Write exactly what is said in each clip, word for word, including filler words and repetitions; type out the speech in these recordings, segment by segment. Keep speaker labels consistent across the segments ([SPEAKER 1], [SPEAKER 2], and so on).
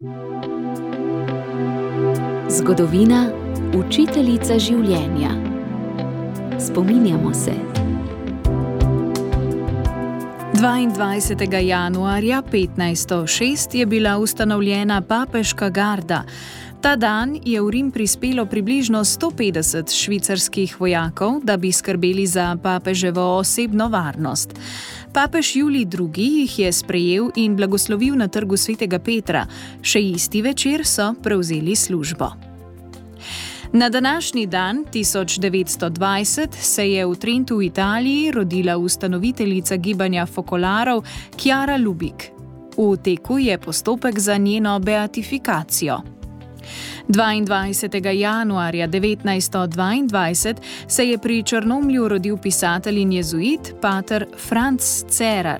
[SPEAKER 1] Zgodovina, učiteljica življenja. Spominjamo se.
[SPEAKER 2] dvaindvajsetega januarja petnajststo šest je bila ustanovljena papeška garda. Ta dan je v Rim prispelo približno sto petdeset švicarskih vojakov, da bi skrbeli za papeževo osebno varnost. Papež Julij drugi jih je sprejel in blagoslovil na trgu svetega Petra. Še isti večer so prevzeli službo. Na današnji dan, tisoč devetsto dvajset, se je v Trentu v Italiji rodila ustanoviteljica gibanja fokolarov Chiara Lubich. V teku je postopek za njeno beatifikacijo. dvaindvajsetega januarja devetnajststo dvaindvajset se je pri Črnomlju rodil pisatelj in jezuit pater Franz Cerar.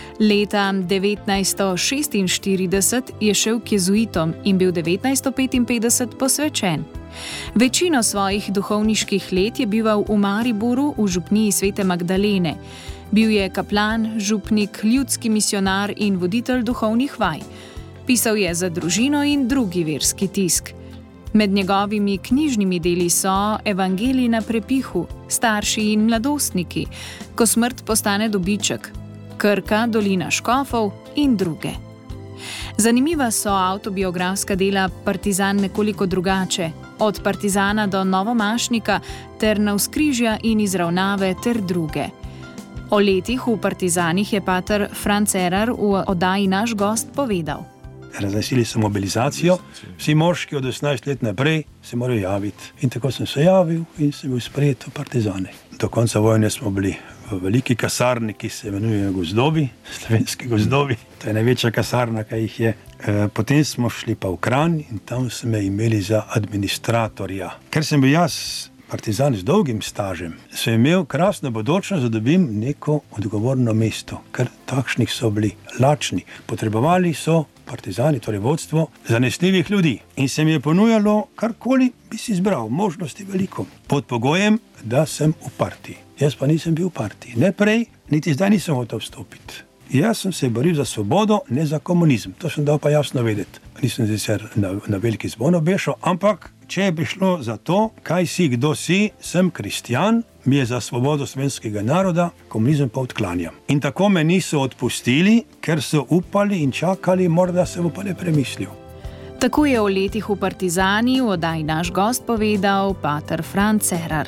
[SPEAKER 2] Leta devetnajststo šestinštirideset je šel k jezuitom in bil devetnajststo petinpetdeset posvečen. Večino svojih duhovniških let je bival v Mariboru v župniji Svete Magdalene. Bil je kaplan, župnik, ljudski misijonar in voditelj duhovnih vaj. Pisal je za družino in drugi verski tisk. Med njegovimi knjižnimi deli so Evangeliji na prepihu, Starši in mladostniki, Ko smrt postane dobiček, Krka, dolina škofov in druge. Zanimiva so avtobiografska dela Partizan nekoliko drugače, od Partizana do Novomašnika ter Navzkrižja in Izravnave ter druge. O letih v Partizanih je pater Franz Cerar v oddaji Naš gost povedal.
[SPEAKER 3] Razglasili so mobilizacijo, vsi moški od osemnajst let naprej se morajo javiti. In tako sem se javil in sem bil sprejet v Partizane. Do konca vojne smo bili v veliki kasarni, ki se imenuje Gozdovi, slovenski gozdovi. To je največja kasarna, kaj jih je. E, potem smo šli pa v Kranj in tam so me imeli za administratorja. Ker sem bil jaz partizan z dolgim stažem, sem imel krasno bodočnost, da dobim neko odgovorno mesto, ker takšnih so bili lačni. Potrebovali so partizani, torej vodstvo, zanesljivih ljudi. In se mi je ponujalo, karkoli bi si izbral, možnosti veliko. Pod pogojem, da sem v partiji. Jaz pa nisem bil v partiji. Ne prej, niti zdaj nisem hotel vstopiti. Jaz sem se boril za svobodo, ne za komunizem. To sem dal pa jasno vedeti. Nisem sicer na, na veliki zvon obešal, ampak če bi šlo za to, kaj si, kdo si, sem kristjan, mi je za svobodo slovenskega naroda, komunizem pa odklanjam. In tako me niso odpustili, ker so upali in čakali, morda se bo pa ne premislil.
[SPEAKER 2] Tako je o letih v Partizani v oddaji Naš gost povedal pater Franz Cerar.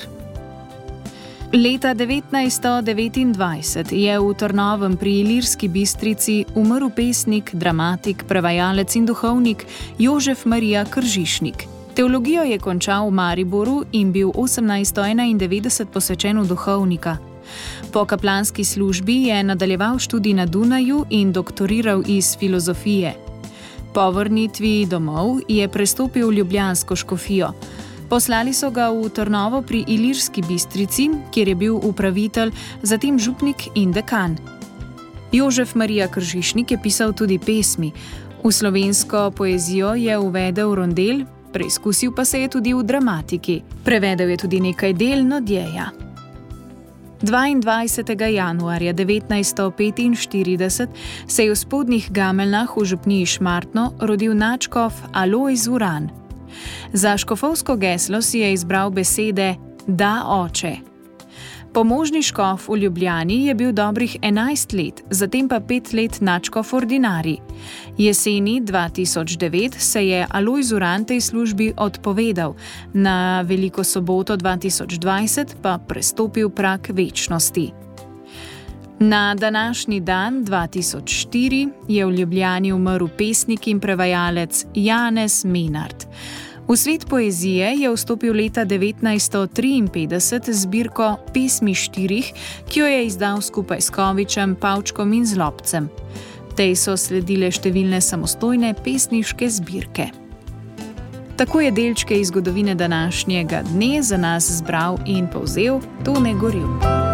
[SPEAKER 2] Leta devetnajststo devetindvajset je v Trnovem pri Ilirski Bistrici umrl pesnik, dramatik, prevajalec in duhovnik Jožef Marija Kržišnik. Teologijo je končal v Mariboru in bil osemnajststo enaindevetdeset posvečen v duhovnika. Po kaplanski službi je nadaljeval študij na Dunaju in doktoriral iz filozofije. Po vrnitvi domov je prestopil v ljubljansko škofijo. Poslali so ga v Trnovo pri Ilirski Bistrici, kjer je bil upravitelj, zatem župnik in dekan. Jožef Marija Kržišnik je pisal tudi pesmi. V slovensko poezijo je uvedel rondelj, preizkusil pa se je tudi v dramatiki. Prevedel je tudi nekaj del Nodjeja. dvaindvajsetega januarja devetnajststo petinštirideset se je v Spodnjih Gameljnah v župniji Šmartno rodil nadškof Alojz Uran. Za škofovsko geslo si je izbral besede Da, oče. Pomožni škof v Ljubljani je bil dobrih enajst let, zatem pa pet let nadškof ordinarij. Jeseni dva tisoč devet se je Alojz Uran tej službi odpovedal, na Veliko soboto dva tisoč dvajset pa prestopil prag večnosti. Na današnji dan, dva tisoč štiri, je v Ljubljani umrl pesnik in prevajalec Janez Menard. V svet poezije je vstopil leta devetnajststo triinpetdeset z zbirko Pesmi štirih, ki jo je izdal skupaj s Kovičem, Pavčkom in Zlobcem. Tej so sledile številne samostojne pesniške zbirke. Tako je delčke iz zgodovine današnjega dne za nas zbral in povzel Tone Gorjup.